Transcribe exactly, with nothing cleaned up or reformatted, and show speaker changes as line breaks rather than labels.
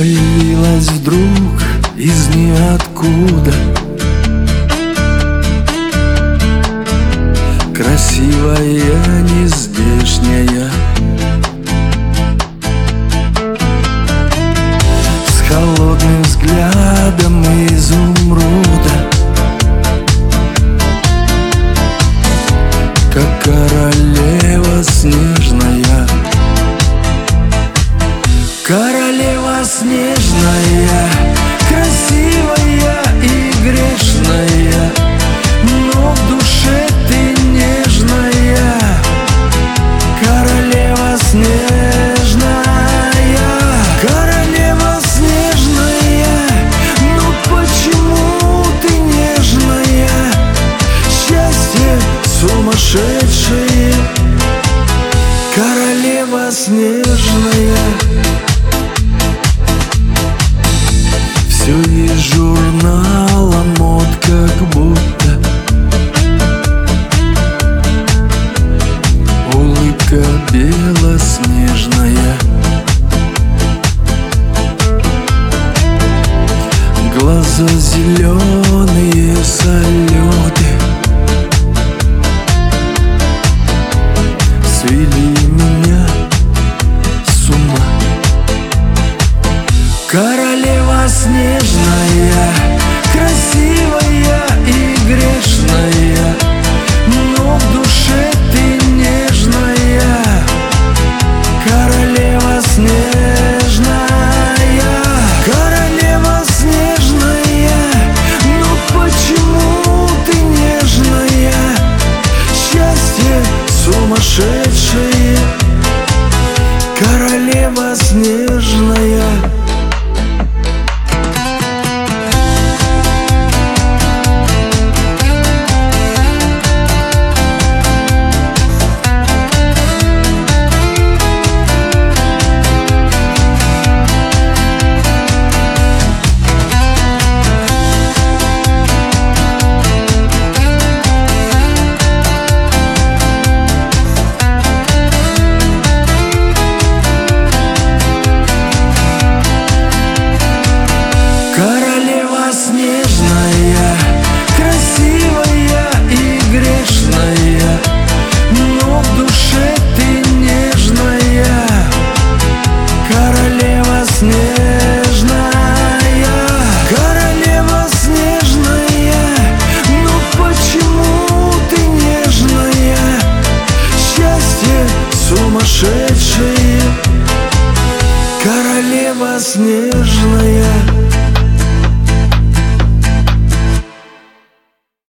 Появилась вдруг из ниоткуда, красивая, нездешняя, с холодным взглядом изумруда, как королева снежная. Королева снежная, красивая и грешная, но в душе ты нежная. Королева снежная, королева снежная, но почему ты нежная? Счастье сумасшедшее, королева снежная. Все из журнала мод, как будто улыбка белоснежная, глаза зеленые салюты свели меня с ума. Королева снежная, красивая и грешная, но в душе ты нежная. Королева снежная, королева снежная, но почему ты нежная? Счастье сумасшедшее, королева снежная. Королева снежная, красивая и грешная, но в душе ты нежная. Королева снежная, королева снежная, но почему ты нежная? Счастье сумасшедшее, королева снежная.